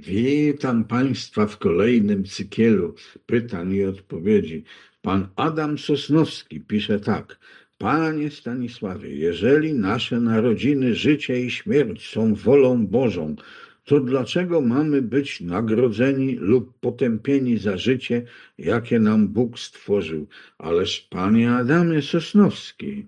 Witam Państwa w kolejnym cykielu pytań i odpowiedzi. Pan Adam Sosnowski pisze tak. Panie Stanisławie, jeżeli nasze narodziny, życie i śmierć są wolą Bożą, to dlaczego mamy być nagrodzeni lub potępieni za życie, jakie nam Bóg stworzył? Ależ Panie Adamie Sosnowski,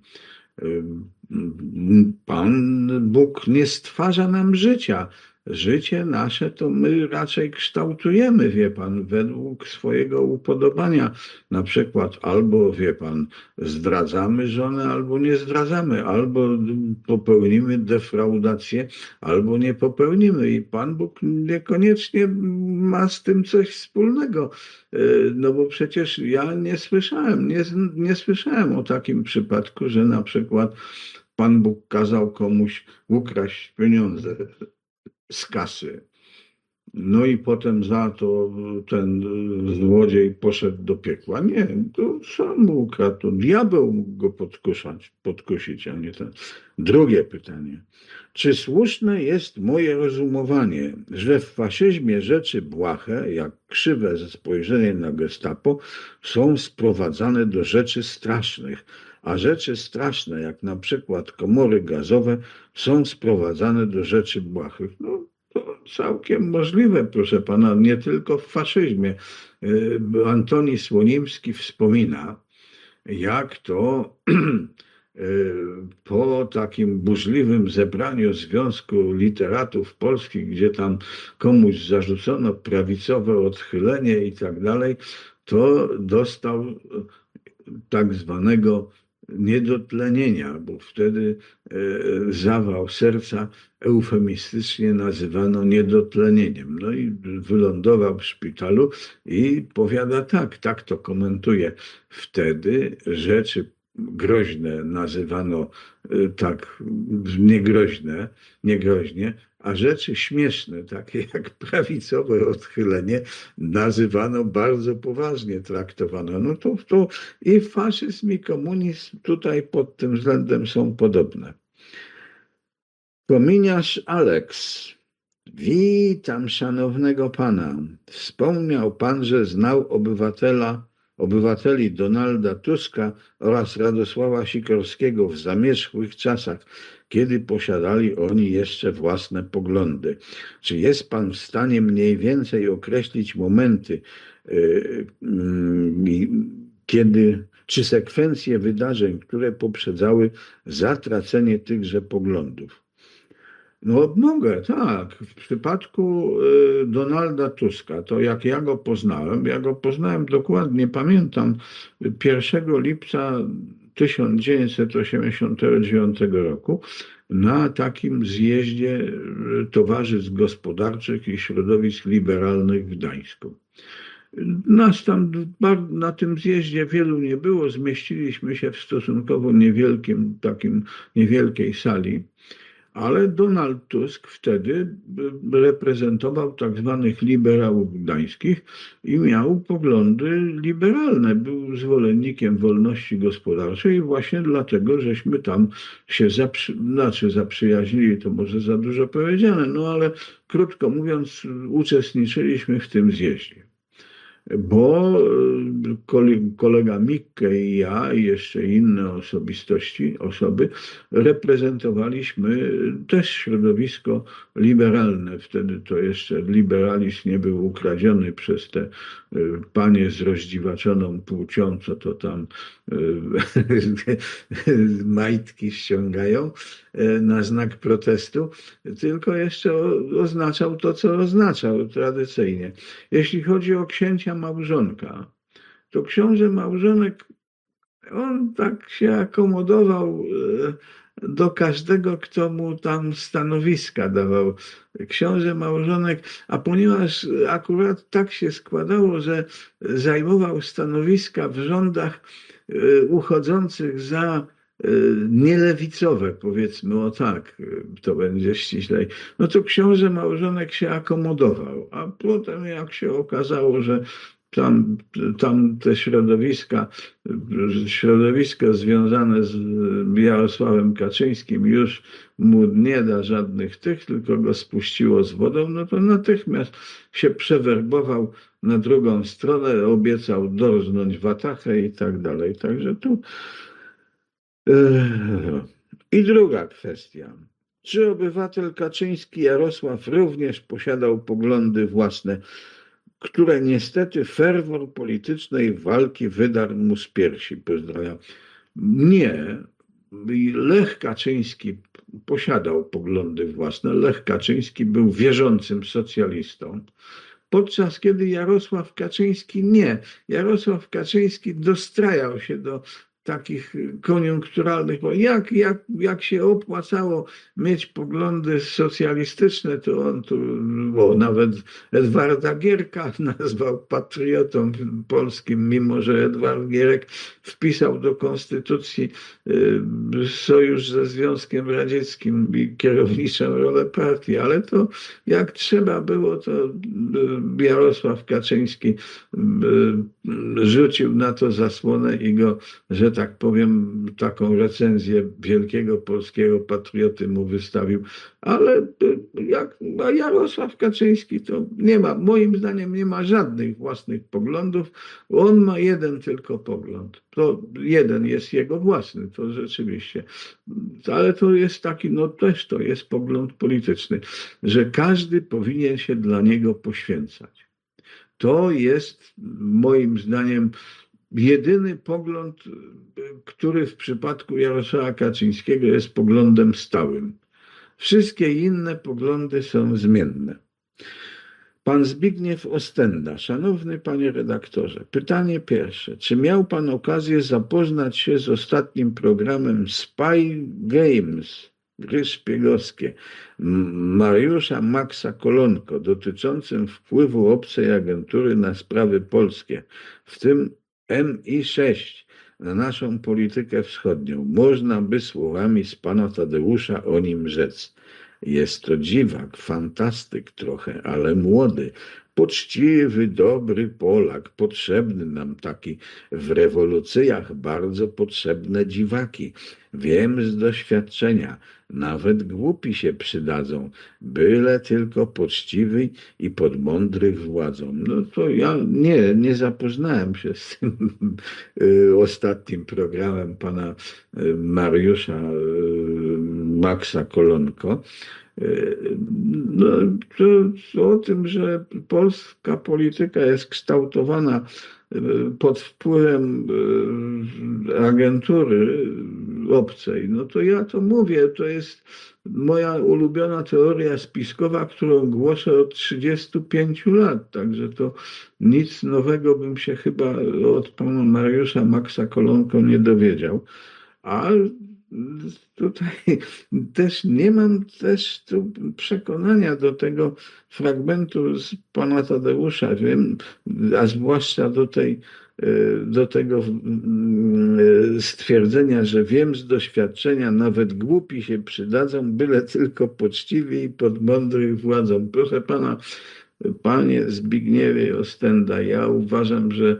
Pan Bóg nie stwarza nam życia. Życie nasze to my raczej kształtujemy, wie pan, według swojego upodobania. Na przykład albo, wie pan, zdradzamy żonę, albo nie zdradzamy, albo popełnimy defraudację, albo nie popełnimy. I Pan Bóg niekoniecznie ma z tym coś wspólnego. No bo przecież ja nie słyszałem o takim przypadku, że na przykład Pan Bóg kazał komuś ukraść pieniądze z kasy. No i potem za to ten złodziej poszedł do piekła. Nie, to sam ukradł, to diabeł mógł go podkusić, a nie ten. Drugie pytanie. Czy słuszne jest moje rozumowanie, że w faszyzmie rzeczy błahe, jak krzywe spojrzenie na gestapo, są sprowadzane do rzeczy strasznych, a rzeczy straszne, jak na przykład komory gazowe, są sprowadzane do rzeczy błahych? No, to całkiem możliwe, proszę pana, nie tylko w faszyzmie. Antoni Słonimski wspomina, jak to po takim burzliwym zebraniu Związku Literatów Polskich, gdzie tam komuś zarzucono prawicowe odchylenie i tak dalej, to dostał tak zwanego niedotlenienia, bo wtedy zawał serca eufemistycznie nazywano niedotlenieniem. No i wylądował w szpitalu i powiada tak to komentuje. Wtedy rzeczy groźne nazywano tak niegroźnie, a rzeczy śmieszne, takie jak prawicowe odchylenie, nazywano bardzo poważnie, traktowano. No to i faszyzm, i komunizm tutaj pod tym względem są podobne. Kominiarz Aleks. Witam szanownego pana. Wspomniał pan, że znał obywateli Donalda Tuska oraz Radosława Sikorskiego w zamierzchłych czasach, kiedy posiadali oni jeszcze własne poglądy. Czy jest pan w stanie mniej więcej określić momenty, czy sekwencje wydarzeń, które poprzedzały zatracenie tychże poglądów? No mogę, tak. W przypadku Donalda Tuska, to jak ja go poznałem dokładnie, pamiętam, 1 lipca 1989 roku na takim zjeździe towarzystw gospodarczych i środowisk liberalnych w Gdańsku. Nas tam na tym zjeździe wielu nie było, zmieściliśmy się w stosunkowo niewielkiej sali. Ale Donald Tusk wtedy reprezentował tak zwanych liberałów gdańskich i miał poglądy liberalne. Był zwolennikiem wolności gospodarczej i właśnie dlatego, żeśmy tam się zaprzyjaźnili, to może za dużo powiedziane, no ale krótko mówiąc, uczestniczyliśmy w tym zjeździe. Bo kolega Mikke i ja i jeszcze inne osoby reprezentowaliśmy też środowisko liberalne. Wtedy to jeszcze liberalizm nie był ukradziony przez te panie z rozdziwaczoną płcią, co to tam majtki ściągają na znak protestu, tylko jeszcze oznaczał to, co oznaczał tradycyjnie. Jeśli chodzi o księcia Małżonka, to książę Małżonek, on tak się akomodował do każdego, kto mu tam stanowiska dawał. Książę Małżonek, a ponieważ akurat tak się składało, że zajmował stanowiska w rządach uchodzących za nielewicowe, powiedzmy o tak, to będzie ściślej, no to książę Małżonek się akomodował, a potem jak się okazało, że tam, tam te środowisko związane z Jarosławem Kaczyńskim już mu nie da żadnych tych, tylko go spuściło z wodą, no to natychmiast się przewerbował na drugą stronę, obiecał dorżnąć watachę i tak dalej. Także tu. I druga kwestia. Czy obywatel Kaczyński Jarosław również posiadał poglądy własne, które niestety ferwor politycznej walki wydarł mu z piersi? Pozdrawiam. Nie. Lech Kaczyński posiadał poglądy własne. Lech Kaczyński był wierzącym socjalistą, podczas kiedy Jarosław Kaczyński nie. Jarosław Kaczyński dostrajał się do takich koniunkturalnych, bo jak się opłacało mieć poglądy socjalistyczne, to on tu, bo nawet Edwarda Gierka nazwał patriotą polskim, mimo że Edward Gierek wpisał do konstytucji sojusz ze Związkiem Radzieckim i kierowniczą rolę partii, ale to jak trzeba było, to Jarosław Kaczyński rzucił na to zasłonę i go, że tak powiem, taką recenzję wielkiego polskiego patrioty mu wystawił. Ale a Jarosław Kaczyński to nie ma, moim zdaniem nie ma żadnych własnych poglądów. On ma jeden tylko pogląd. To jeden jest jego własny, to rzeczywiście. Ale to jest taki, no też to jest pogląd polityczny, że każdy powinien się dla niego poświęcać. To jest moim zdaniem jedyny pogląd, który w przypadku Jarosława Kaczyńskiego jest poglądem stałym. Wszystkie inne poglądy są zmienne. Pan Zbigniew Ostenda. Szanowny panie redaktorze, pytanie pierwsze. Czy miał pan okazję zapoznać się z ostatnim programem Spy Games, gry szpiegowskie, Mariusza Maxa Kolonko, dotyczącym wpływu obcej agentury na sprawy polskie, w tym MI6, na naszą politykę wschodnią? Można by słowami z pana Tadeusza o nim rzec. Jest to dziwak, fantastyk trochę, ale młody, poczciwy, dobry Polak, potrzebny nam taki w rewolucjach, bardzo potrzebne dziwaki. Wiem z doświadczenia, nawet głupi się przydadzą, byle tylko poczciwy i pod mądrych władzą. No to ja nie zapoznałem się z tym ostatnim programem pana Mariusza Maxa Kolonko. No, to o tym, że polska polityka jest kształtowana pod wpływem agentury obcej, no to ja to mówię, to jest moja ulubiona teoria spiskowa, którą głoszę od 35 lat, także to nic nowego bym się chyba od pana Mariusza Maxa Kolonko nie dowiedział. A tutaj też nie mam też tu przekonania do tego fragmentu z pana Tadeusza, wiem, a zwłaszcza do tego stwierdzenia, że wiem z doświadczenia, nawet głupi się przydadzą, byle tylko poczciwi i pod mądrych władzą. Proszę pana, panie Zbigniewie Ostenda, ja uważam, że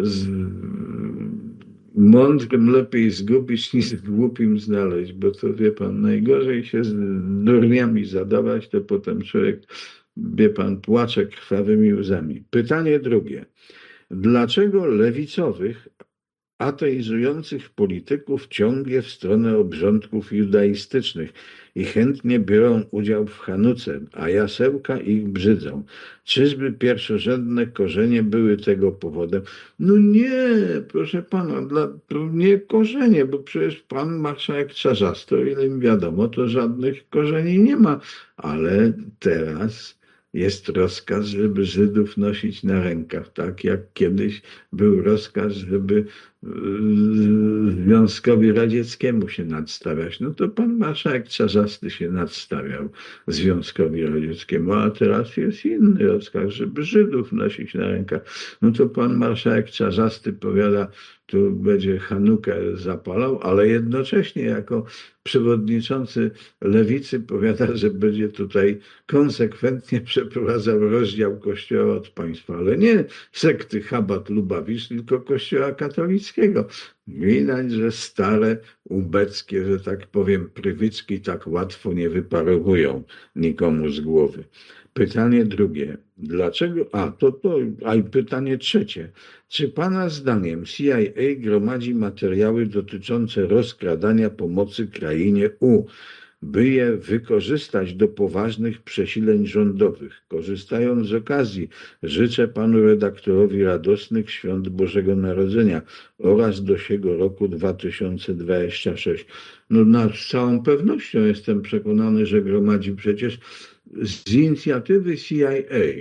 mądrym lepiej zgubić niż głupim znaleźć, bo to wie pan, najgorzej się z durniami zadawać, to potem człowiek, wie pan, płacze krwawymi łzami. Pytanie drugie. Dlaczego lewicowych, ateizujących polityków ciągnie w stronę obrządków judaistycznych i chętnie biorą udział w Hanuce, a jasełka ich brzydzą? Czyżby pierwszorzędne korzenie były tego powodem? No nie, proszę pana, nie korzenie, bo przecież pan marszałek Czarzasty, o ile mi wiadomo, to żadnych korzeni nie ma, ale teraz jest rozkaz, żeby Żydów nosić na rękach, tak jak kiedyś był rozkaz, żeby Związkowi Radzieckiemu się nadstawiać. No to pan marszałek Czarzasty się nadstawiał Związkowi Radzieckiemu, a teraz jest inny rozkaz, żeby Żydów nosić na rękach. No to pan marszałek Czarzasty powiada, tu będzie Hanukę zapalał, ale jednocześnie jako przewodniczący Lewicy powiada, że będzie tutaj konsekwentnie przeprowadzał rozdział Kościoła od państwa, ale nie sekty Chabad Lubawicz, tylko Kościoła katolickiego. Widać, że stare, ubeckie, że tak powiem, prywyczki tak łatwo nie wyparowują nikomu z głowy. Pytanie drugie. Dlaczego? A i pytanie trzecie. Czy pana zdaniem CIA gromadzi materiały dotyczące rozkradania pomocy krainie U, by je wykorzystać do poważnych przesileń rządowych? Korzystając z okazji, życzę panu redaktorowi radosnych świąt Bożego Narodzenia oraz do siego roku 2026. No, z całą pewnością jestem przekonany, że gromadzi przecież z inicjatywy CIA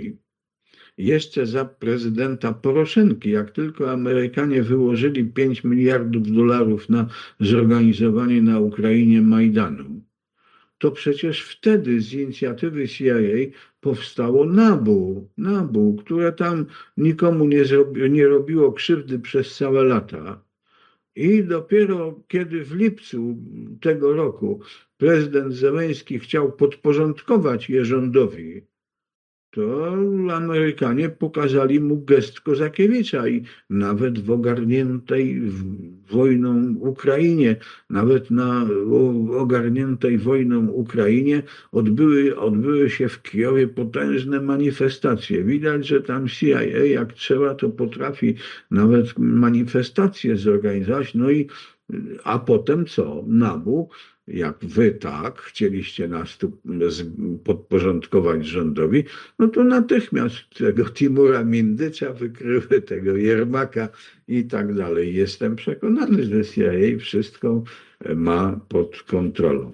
jeszcze za prezydenta Poroszenki, jak tylko Amerykanie wyłożyli $5 miliardów na zorganizowanie na Ukrainie Majdanu, to przecież wtedy z inicjatywy CIA powstało NABU, które tam nikomu nie robiło krzywdy przez całe lata. I dopiero kiedy w lipcu tego roku prezydent Zełenski chciał podporządkować je rządowi, to Amerykanie pokazali mu gest Kozakiewicza i nawet w ogarniętej wojną Ukrainie, nawet na ogarniętej wojną Ukrainie odbyły się w Kijowie potężne manifestacje. Widać, że tam CIA jak trzeba, to potrafi nawet manifestacje zorganizować. A potem co? NABU, jak wy tak chcieliście nas tu podporządkować rządowi, no to natychmiast tego Timura Mindycza wykryły, tego Jermaka i tak dalej. Jestem przekonany, że CIA wszystko ma pod kontrolą.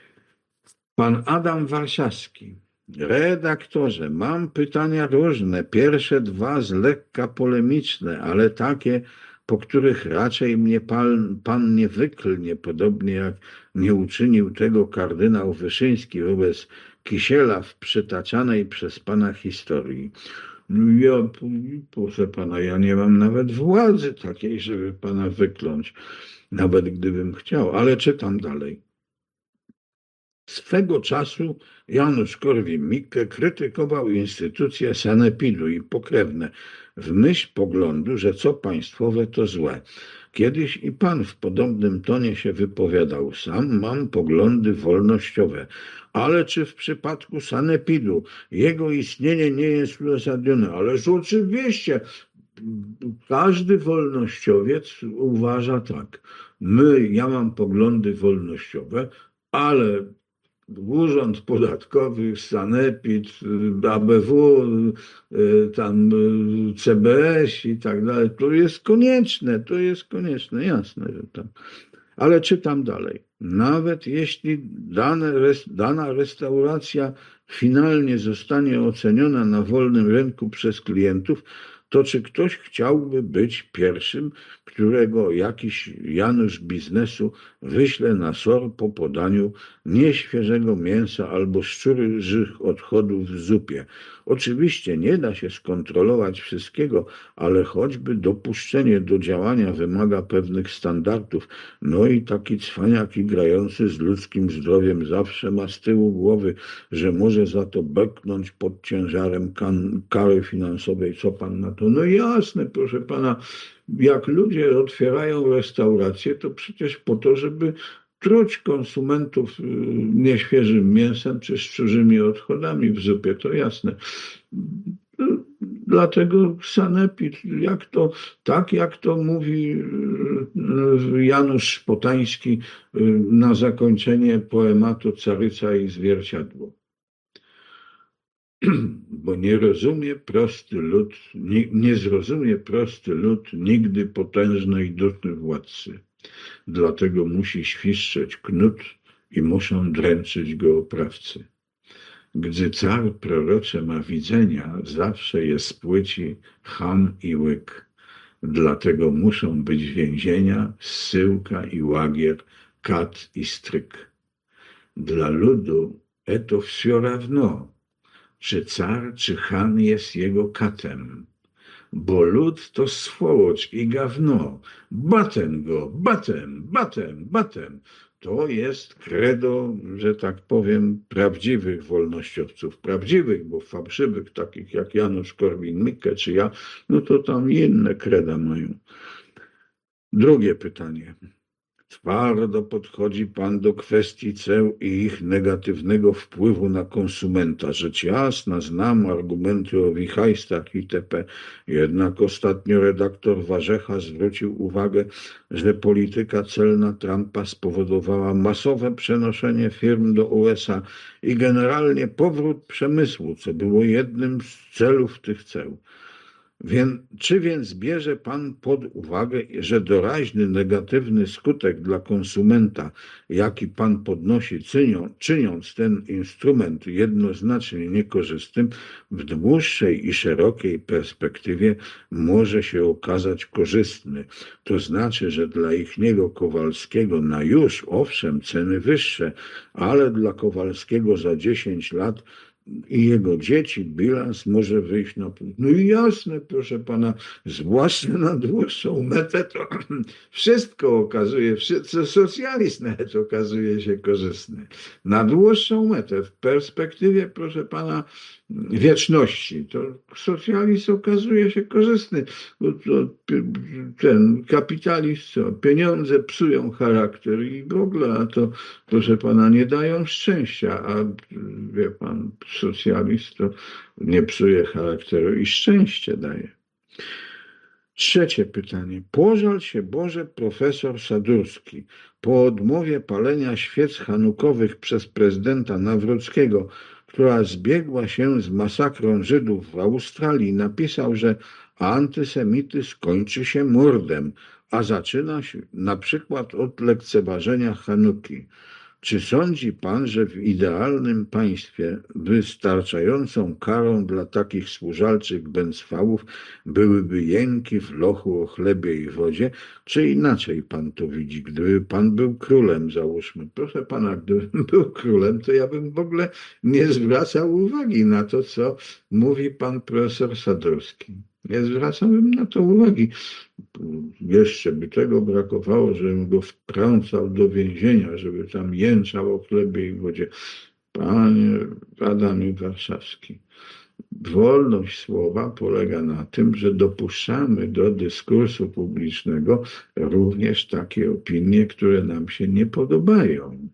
Pan Adam Warszawski. Redaktorze, mam pytania różne. Pierwsze dwa z lekka polemiczne, ale takie, po których raczej mnie pan nie wyklnie, podobnie jak nie uczynił tego kardynał Wyszyński wobec Kisiela w przytaczanej przez pana historii. Ja, proszę pana, ja nie mam nawet władzy takiej, żeby pana wykląć, nawet gdybym chciał, ale czytam dalej. Swego czasu Janusz Korwin-Mikke krytykował instytucje sanepidu i pokrewne w myśl poglądu, że co państwowe to złe. Kiedyś i pan w podobnym tonie się wypowiadał. Sam mam poglądy wolnościowe. Ale czy w przypadku sanepidu jego istnienie nie jest uzasadnione? Ależ oczywiście każdy wolnościowiec uważa tak. Ja mam poglądy wolnościowe, ale Urząd Podatkowy, Sanepid, ABW, tam CBS i tak dalej. To jest konieczne, jasne, że tam. Ale czytam dalej. Nawet jeśli dana restauracja finalnie zostanie oceniona na wolnym rynku przez klientów, to czy ktoś chciałby być pierwszym, którego jakiś Janusz biznesu wyśle na SOR po podaniu nieświeżego mięsa albo szczurzych odchodów w zupie? Oczywiście nie da się skontrolować wszystkiego, ale choćby dopuszczenie do działania wymaga pewnych standardów. No i taki cwaniak i grający z ludzkim zdrowiem zawsze ma z tyłu głowy, że może za to beknąć pod ciężarem kary finansowej. Co pan na to? No jasne, proszę pana, jak ludzie otwierają restauracje, to przecież po to, żeby truć konsumentów nieświeżym mięsem czy szczurzymi odchodami w zupie, to jasne. Dlatego sanepid, jak to mówi Janusz Szpotański na zakończenie poematu Caryca i zwierciadło. Bo nie zrozumie prosty lud nigdy potężnej duszy władcy. Dlatego musi świszczeć knut i muszą dręczyć go oprawcy. Gdy car prorocze ma widzenia, zawsze jest płyci cham i łyk. Dlatego muszą być więzienia, zsyłka i łagier, kat i stryk. Dla ludu to wsio rawno, czy car, czy chan jest jego katem. Bo lud to swołocz i gawno. Batem go, batem. to jest credo, że tak powiem, prawdziwych wolnościowców. Prawdziwych, bo fałszywych, takich jak Janusz Korwin-Mikke czy ja, no to tam inne kreda mają. Drugie pytanie. Twardo podchodzi Pan do kwestii ceł i ich negatywnego wpływu na konsumenta. Rzecz jasna, znam argumenty o wichajstach itp. Jednak ostatnio redaktor Warzecha zwrócił uwagę, że polityka celna Trumpa spowodowała masowe przenoszenie firm do USA i generalnie powrót przemysłu, co było jednym z celów tych ceł. Czy więc bierze Pan pod uwagę, że doraźny negatywny skutek dla konsumenta, jaki Pan podnosi, czyniąc ten instrument jednoznacznie niekorzystnym, w dłuższej i szerokiej perspektywie może się okazać korzystny? To znaczy, że dla ichniego Kowalskiego na już, owszem, ceny wyższe, ale dla Kowalskiego za 10 lat i jego dzieci bilans może wyjść na plus. No i jasne, proszę pana, zwłaszcza na dłuższą metę, to wszystko okazuje, socjalizm nawet okazuje się korzystny. Na dłuższą metę, w perspektywie, proszę pana, wieczności, to socjalizm okazuje się korzystny. Ten kapitalizm, co, pieniądze psują charakter i w ogóle, a to, proszę pana, nie dają szczęścia, a wie pan, socjalizm to nie psuje charakteru i szczęście daje. Trzecie pytanie. Pożal się Boże profesor Sadurski po odmowie palenia świec hanukowych przez prezydenta Nawrockiego, która zbiegła się z masakrą Żydów w Australii, napisał, że antysemityzm kończy się mordem, a zaczyna się na przykład od lekceważenia Hanuki. Czy sądzi pan, że w idealnym państwie wystarczającą karą dla takich służalczych bęcwałów byłyby jęki w lochu o chlebie i wodzie? Czy inaczej pan to widzi? Gdyby pan był królem, załóżmy. Proszę pana, gdybym był królem, to ja bym w ogóle nie zwracał uwagi na to, co mówi pan profesor Sadurski. Nie zwracałbym na to uwagi. Jeszcze by tego brakowało, żebym go wtrącał do więzienia, żeby tam jęczał o chlebie i wodzie. Panie Adamie Warszawski, wolność słowa polega na tym, że dopuszczamy do dyskursu publicznego również takie opinie, które nam się nie podobają.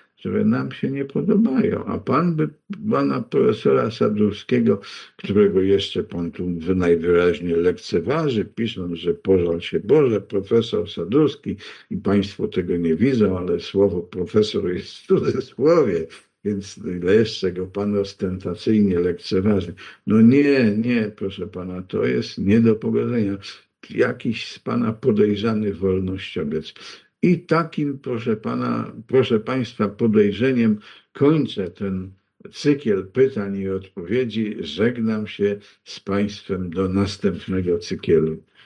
A pan by pana profesora Sadurskiego, którego jeszcze pan tu najwyraźniej lekceważy, pisząc, że pożal się Boże, profesor Sadurski, i państwo tego nie widzą, ale słowo profesor jest w cudzysłowie, więc jeszcze go pan ostentacyjnie lekceważy. No nie, proszę pana, to jest nie do pogodzenia. Jakiś z pana podejrzany wolnościowiec. I takim, proszę państwa, podejrzeniem kończę ten cykiel pytań i odpowiedzi. Żegnam się z państwem do następnego cykielu.